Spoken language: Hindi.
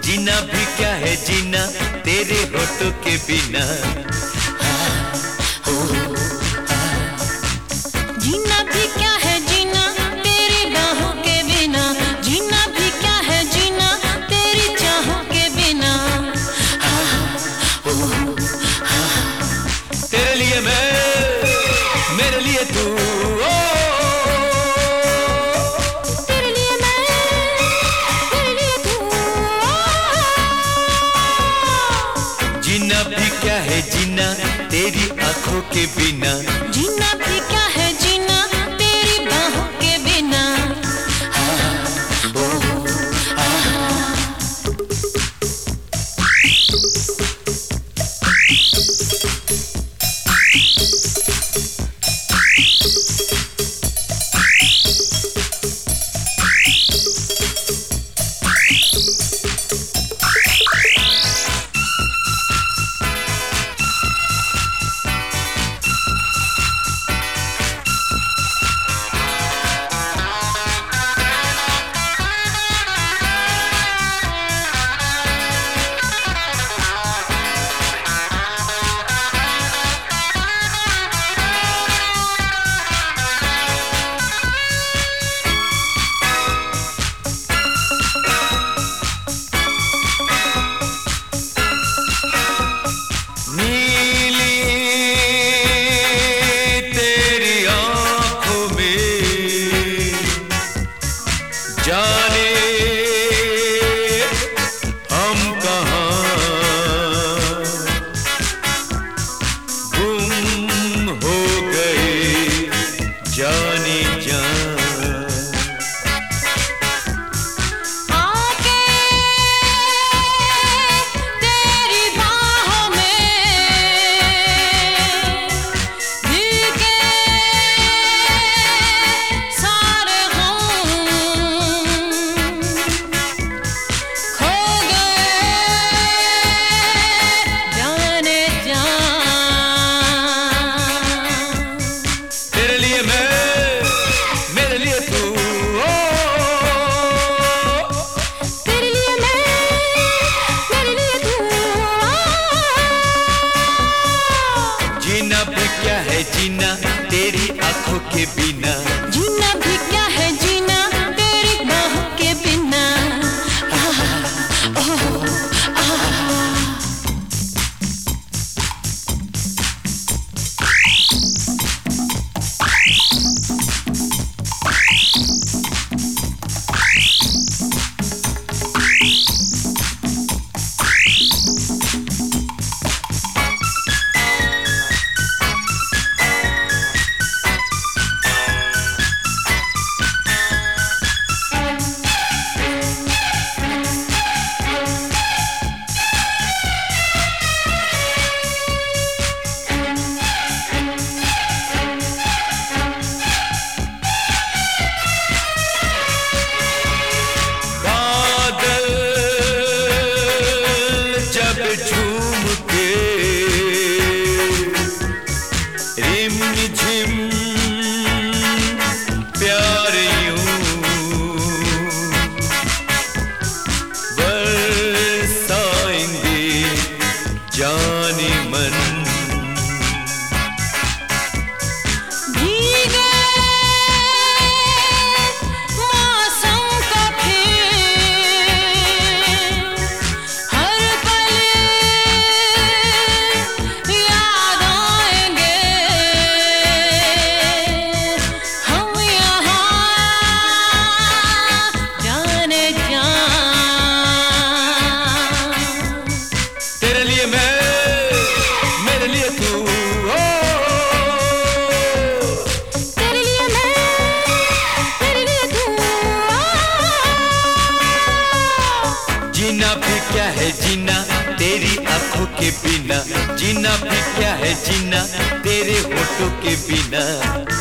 जीना भी क्या है जीना तेरे होठों के बिना। जीना भी क्या है जीना तेरी बाहों के बिना। जीना भी क्या है जीना तेरी चाहों के बिना। तेरे लिए मैं, मेरे लिए तू, तेरे लिए मैं, तेरे लिए तू। जीना भी क्या है जीना तेरी आंखों के बिना। जीना भी क्या है जीना तेरी बाहों के बिना। जाने हम कहाँ गुम हो गए जाने जा। जीना भी क्या है जीना तेरी आंखों के बिना। जीना भी क्या है जीना तेरी बाहों के बिना। झूम के रिम झिम प्यार यूं बरसाएंगे जाने मन। जीना भी क्या है जीना तेरी आंखों के बिना। जीना भी क्या है जीना तेरे होठों के बिना।